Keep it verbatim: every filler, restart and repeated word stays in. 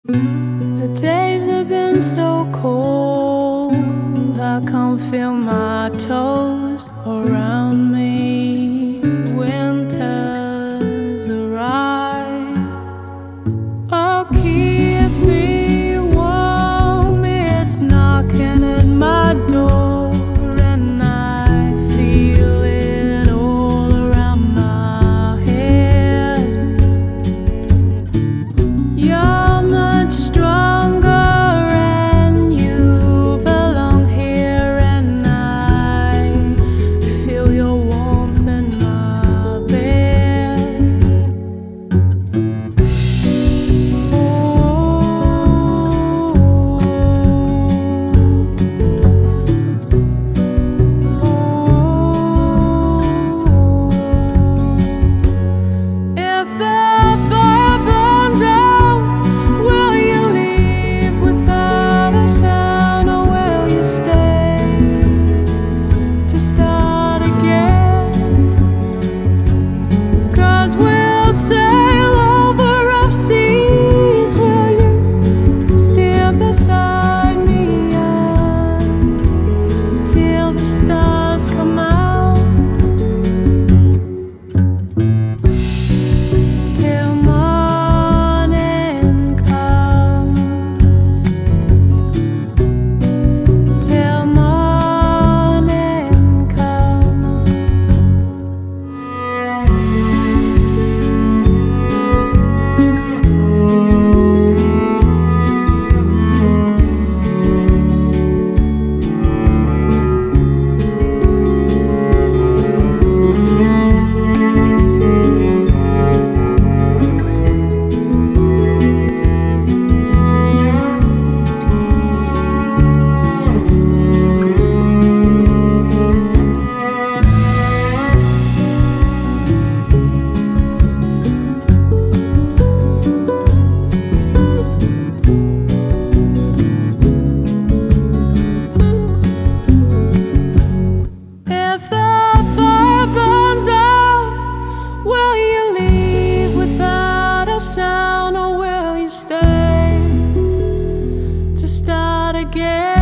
The days have been so cold, I can't feel my toes around me. Winter's arrived. Oh, keep me warm, it's knocking at my door, and I feel it all around my head. You're much stronger and you belong here, and I feel your warmth in my bed. If the fire burns out, will you leave without a sound, or will you stay to start again? 'Cause we'll sail over rough seas. Will you steer beside me until the stars come out? Till morning comes, till morning comes. If the fire burns out, will you leave without a sound, or will you stay to start again?